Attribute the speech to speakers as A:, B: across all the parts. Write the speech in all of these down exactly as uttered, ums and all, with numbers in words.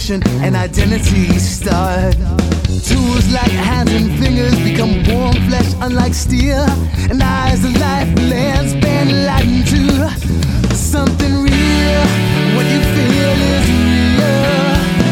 A: emotion and identity start. Tools like hands and fingers become warm flesh, unlike steel, and eyes of life lands been lightened to something real. What you feel is real.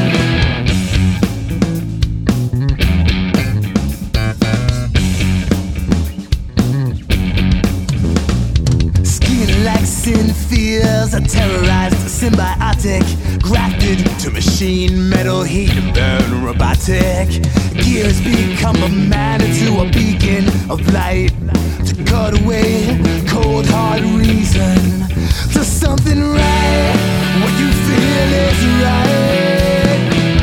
A: Skin like sin fears, a terrorized symbiotic, grafted to machine, metal heat and burn robotic. Gears become a man into a beacon of light, to cut away cold hard reason to something right. What you feel is right.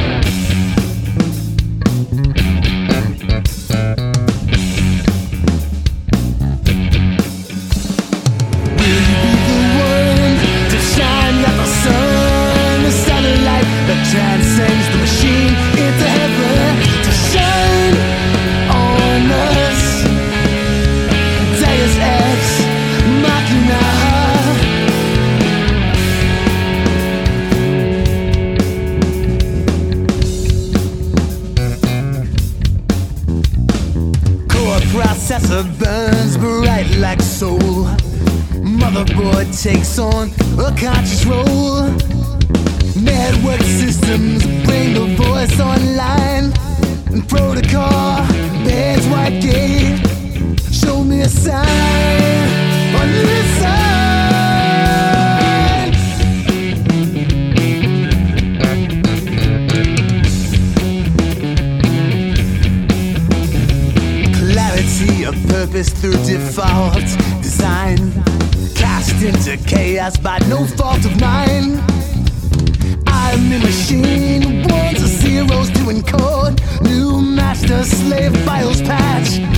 A: Will you be the one to shine like the sun, the satellite that transcends the machine into heaven, to shine on us? Deus Ex Machina. Core processor burns bright like soul. Motherboard takes on a conscious role. Network systems bring the voice online, and protocol bears white gate. Show me a sign on this side. Clarity of purpose through default design, cast into chaos by no fault of mine. I'm a machine, ones and zeros to encode. New master slave files patch.